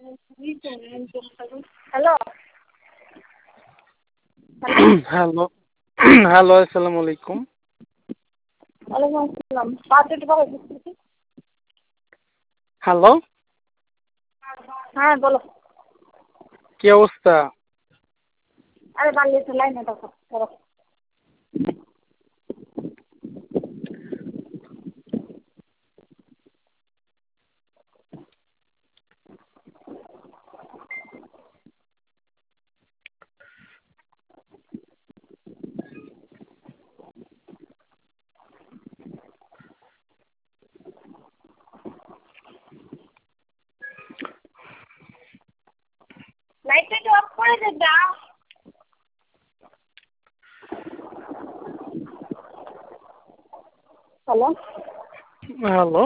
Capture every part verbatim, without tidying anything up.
Hello hello hello আসসালামু আলাইকুম। ওয়ালাইকুম আসসালাম। পাঁচ টাকা দিচ্ছি। হ্যালো, হ্যাঁ বলো। কি অবস্থা? আরে বাড়িতে লাইনে থাকো করো। লাইটটা একটু অফ করে দে দাও। হ্যালো হ্যালো,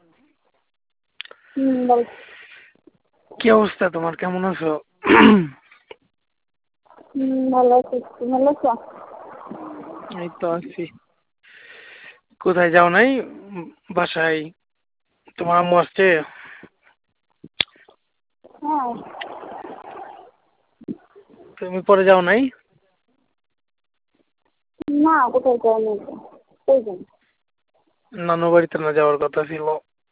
হুম বল। কি অবস্থা তোমার? কেমন আছো? হুম ভালো আছি, তুমি ভালো আছো? এই তো আছি। কোথায় যাও নাই? উম, বাসায় তোমার আম্মু আসছে? হ্যাঁ তুমি পরে যাও নাই? না কোথায় যাওয়া তো কই যান? নানু বাড়িতে না যাওয়ার কথা ছিল।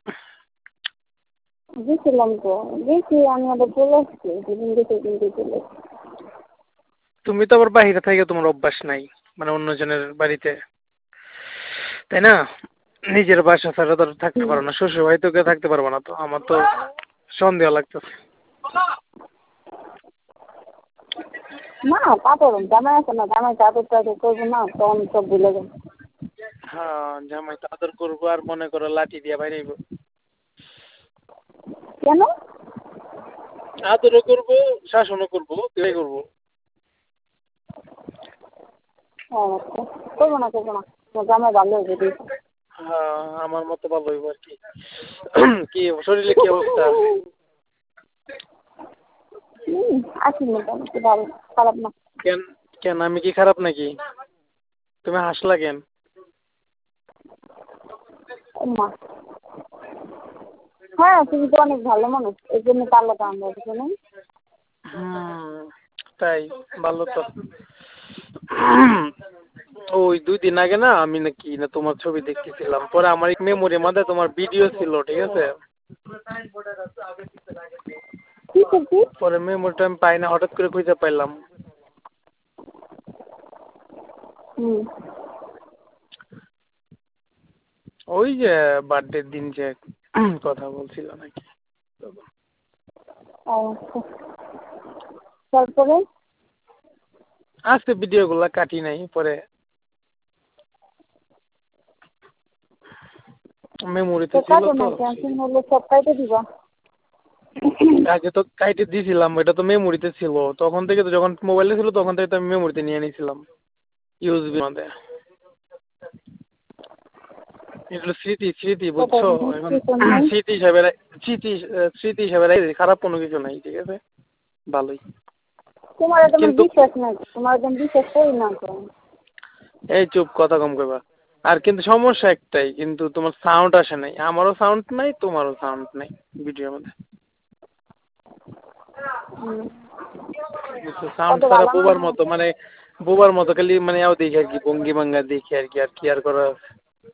গেছিলাম তো, গেছি আমি আবার চলে আসছি, যেদিন গেছি ওদিন চলে আসছি। তুমি তো আবার বাইরে থেকে তোমার অভ্যাস নাই, মানে অন্যজনের বাড়িতে, তাই না? নিজের বাসা ছাড়া তো আর থাকতে পারো না, শ্বশুর বাড়িতে কেউ থাকতে পারবো না। তো আমার তো সন্দেহ লাগতেছে। না তা করুন, জামাই আছে না, জামাই চাদর টাদর করবো না, তখন সব ভুলে যাবো। হ্যাঁ, জামাই তো আদর করবো আর মনে করো লাঠি দিয়া বাইরেইব। কেন? আদরও করবো, শাসনও করবো, দুটাই করবো। হ্যাঁ আচ্ছা, করবো না করবো না, তোমার জামাই ভালো হয়েছে দিয়েছে। হ্যাঁ, আমার মতো ভালো হইব আর কি। কি শরীরে কি অবস্থা? হুম আছি মোটামুটি ভালো, খারাপ না। কেন কেন আমি কি খারাপ নাকি? তুমি হাসলা কেন? ও মা, হ্যাঁ তুমি তো অনেক ভালো মানুষ, এই জন্য পারলে তো আমরা কিছু নেই। হুম, তাই ভালো তো। ওই দুই দিন আগে না আমি নাকি না তোমার ছবি দেখতেছিলাম, পরে আমার এক মেমোরির মধ্যে তোমার ভিডিও ছিল, ঠিক আছে? কি করছি? পরে মেমোরিটা আমি পাই না, হঠাৎ করে খুঁজে পাইলাম। হুম ওই যে বার্থডের দিন যে কথা বলছিল নাকি। আচ্ছা, তারপরে? আজকে ভিডিও গুলা কাটি নাই, পরে মেমোরিতে তো ছিল কাটো তো। না, টেনশন হলে সব কাইটে দিবা। আগে তো কাইটে দিয়েছিলাম, এটা তো মেমোরিতে ছিল তখন থেকে, তো যখন মোবাইলে ছিল তখন থেকে তো আমি মেমোরিতে নিয়ে নিয়েছিলাম ইউএসবি মধ্যে। এগুলো স্মৃতি স্মৃতি কথা বুঝছো? এখন বুঝতেছো নাই? স্মৃতি হিসাবে রা- স্মৃতি আহ, স্মৃতি হিসাবে রাখি, খারাপ কোনো কিছু নাই, ঠিক আছে? ভালোই। তোমার একদম কিন্তু বিশ্বাস নাই, তোমার একদম বিশ্বাস করি না তো। এই চুপ, কথা কম কইবা। আর কিন্তু সমস্যা একটাই, কিন্তু তোমার সাউন্ড আসে নাই, আমারও সাউন্ড নাই, তোমারও সাউন্ড নাই ভিডিওর মধ্যে। হুম সাউন্ড কত ছাড়া ভালো বোবার মানুষ। মতো, মানে বোবার মতো খালি মানে ইয়াও দেখি আর কি, ভঙ্গি ভাঙ্গা দেখি আর কি, আর কি আর করা আছে?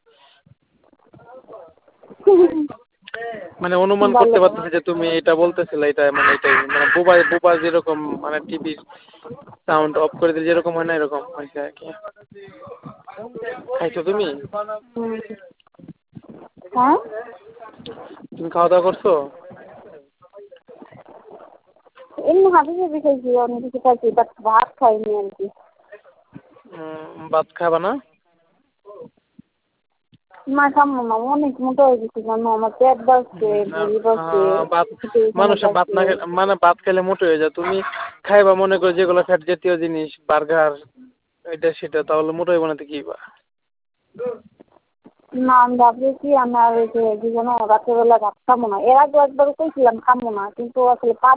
মানে অনুমান ভালো করতে তো। পারতেছি যে তুমি এটা বলতেছিলে, এটা মানে এটাই, মানে বোবা বোবা যেরকম মানে টিভির সাউন্ড অফ করে দিলে যেরকম হয় না, এরকম হয়েছে আর কি। খাইছো তুমি? হুম হ্যাঁ তুমি খাওয়া দাওয়া করছো? এমনি হাবি জাবি খাইছি, অনেক কিছু খাইছি, বাট ভাত খাইনি আর কি। উম, ভাত খাবা না? না খামো না, অনেক মোটা হয়ে গেছি জানো, আমার পেট বাড়ছে, উম, আর, ভুঁড়ি বাড়ছে, আহ, ভাত এখানে মানুষের ভাত বাড়ছে। না খেলে, মানে ভাত খেলে মোটো হয়ে যায়। তুমি খাইবা মনে করো যেগুলো ফ্যাট জাতীয় জিনিস, বার্গার, এটা সেটা, তাহলে মোটো হইব না তো কি বা? না আমি ভাবছি আমি আর ওই যে দুজনে রাত্রেবেলা ভাত খাবো না, এর আগে একবার কইছিলাম খাবো না, কিন্তু আসলে